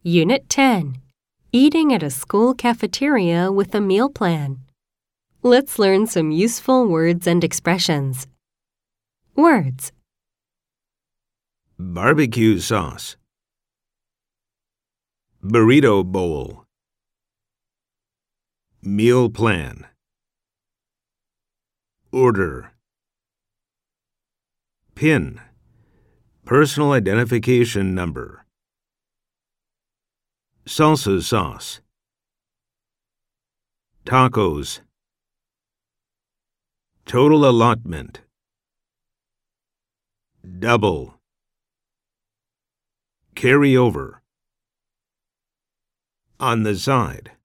Unit 10. Eating at a school cafeteria with a meal plan. Let's learn some useful words and expressions. Words. Barbecue sauce. Burrito bowl. Meal plan. Order. PIN. Personal identification number. Salsa sauce. Tacos. Total allotment. Double. Carry over. On the side.